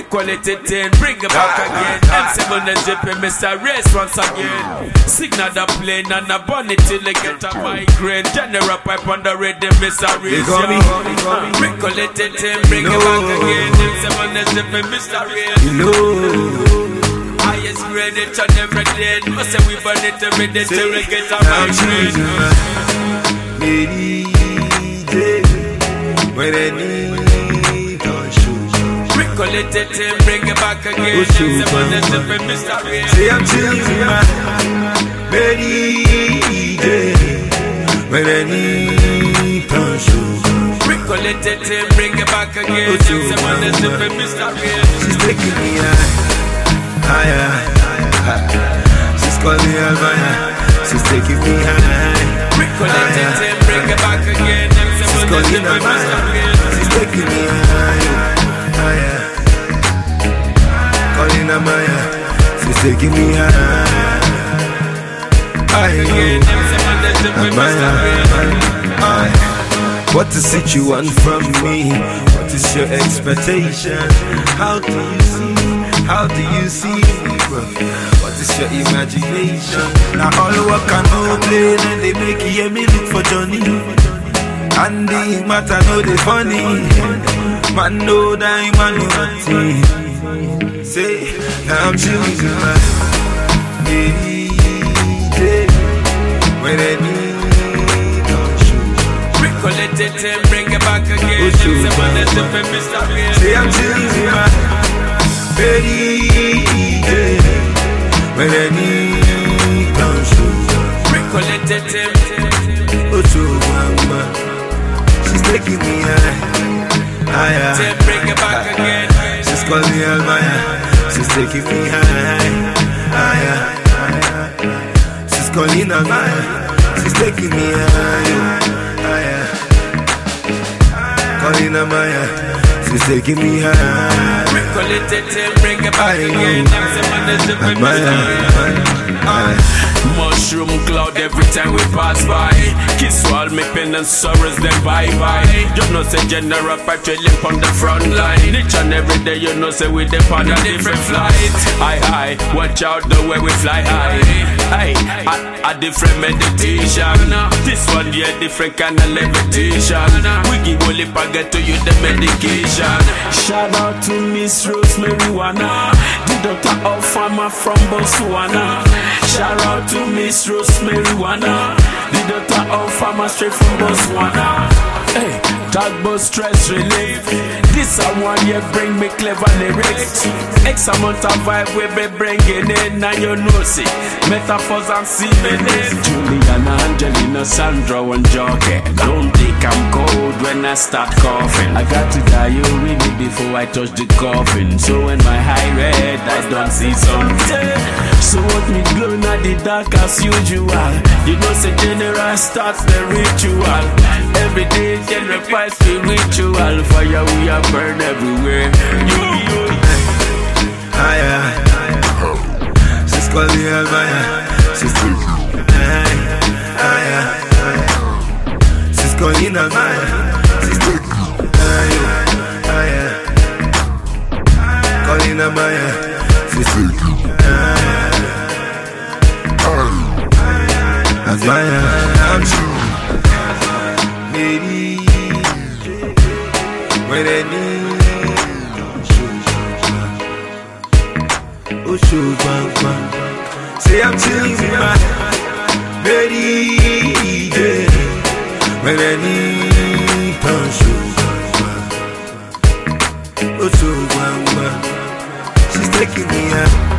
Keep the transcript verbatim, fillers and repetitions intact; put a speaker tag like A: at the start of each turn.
A: quality thing, bring it back again. M seven is zipping, Mister Race once again. Signal the plane and a bunny till they get a migraine. General pipe on the rhythm, Mister Race. Bring quality thing, bring it back again. M seven is zipping, Mister Race.
B: You know,
A: highest grade each and every day. Must say we burn it every day till we get a migraine.
B: Lady J, when I need on shoes.
A: Bring quality thing, bring it back again. M seven is zipping, Mister Race.
B: Say I'm chilling, man. Lady J, when I need on shoes.
A: Bring quality thing, bring it back again. M seven is zipping, Mister Race.
B: She's taking me higher, higher. She's calling me Alvaya. She's taking me high.
A: Bring quality thing, bring it back again. M seven is zipping, Mister Race.
B: She's taking me higher, higher. Calling Amaya. She's taking me higher.
A: Again, M seven is zipping, Mister Race.
B: What is it you want from me? What is your expectation? How do you see? How do you see me, bro? What is your imagination? Now all work and no play, and they make you hear me look for Johnny. And the matter no they funny. Man no die, man no nothing. Say, now I'm chilling, man. Yeah, when I need.
A: Quality thing, bring it back again. M seven is zipping, Mister Race.
B: Say I'm chilling, man. Baby, when I need down shoes.
A: Bring quality thing.
B: Oh, so mama, she's taking me high, higher.
A: Tim, bring it back again.
B: She's calling me Almaya. She's taking me high, higher. She's calling Almaya. She's taking me high. Calling Amaya, she's taking me high.
A: Bring quality thing, bring it back again. M seven is zipping, Mister Race. Mushroom cloud every time we pass by. Kiss all me pain and sorrows, then bye bye. You know say general patrolling on the front line. Each and every day you know say we depart on a different flight. Aye aye, watch out the way we fly high. Aye, a, a different meditation. This one yeah, different kind of levitation. We give only get to you the medication. Shout out to Miss Rosemary Wana, the doctor of pharma from Botswana. Shout out to Miss Rosemary Wana, the doctor of pharma straight from Botswana. Hey, talk about stress relief. This a one year bring me clever lyrics. X amount of vibe we be bringing in. Now you know see metaphors and seeming in. Juliana, Angelina, Sandra and Jockey. Don't think I'm cold when I start coughing. I got to die you really before I touch the coffin. So when my high red I don't see something. So what me glowing at the dark as usual. You know say general starts the ritual. Every day general fight spiritual. Fire we are burn everywhere. You, you.
B: Higher. She's calling me Almaya. She's taking higher. She's calling Almaya. She's taking higher. Calling Almaya. She's taking higher. Almaya, I'm true. Lady, when I need oh, shoes, bang, bang. Say I'm chilling, man. Lady, when I need down shoes, oh, so bang, bang. She's taking me out.